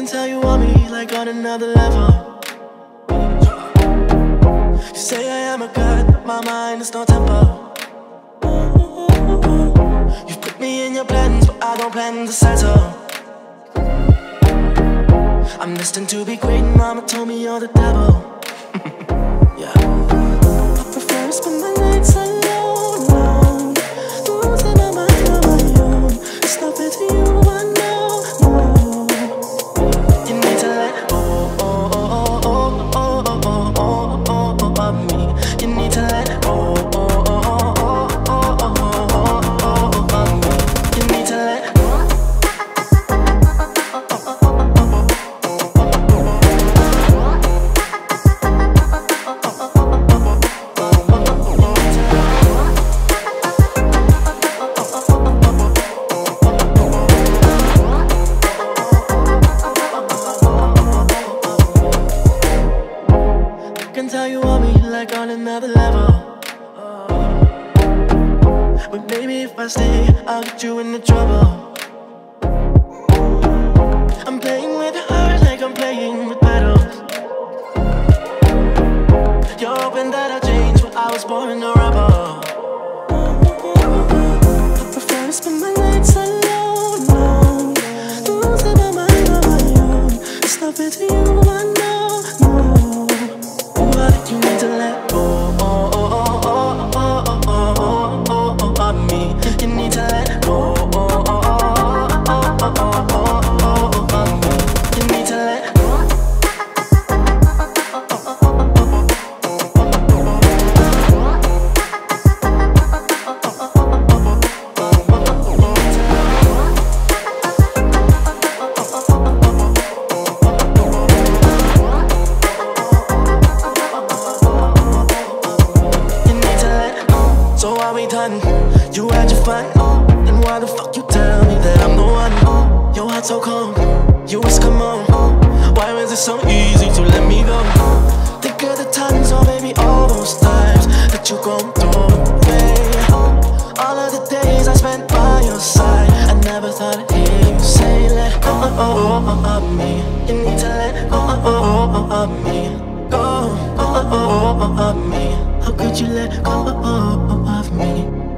can tell you want me like on another level. You say I am a god, but my mind is no tempo. You put me in your plans, but I don't plan to settle. I'm destined to be great, and mama told me you're the devil. Yeah. I prefer to spend my nights alone, alone, losing my mind on my own. It's not fair to you, I know, no. You need to let go of me. You need to let go of me. You need to let go. Tell you want me like on another level. But maybe if I stay, I'll get you into trouble. I'm playing with your heart like I'm playing with petals. You're hoping that I change, but I was born a rebel. I prefer to spend my nights alone, alone, losing my mind on my own. It's not fair to you, I know, no. You need to let go of me. You need to let go of me. You need to let go. So are we done? You had your fun. Then why the fuck you tell me that I'm the one? Your heart so cold, you was come on. Why was it so easy to let me go? Think of the times, oh baby, all those times that you gon' throw away. All of the days I spent by your side, I never thought I'd hear you say let go of me. You need to let go of me. Go of me. How could you let go of me?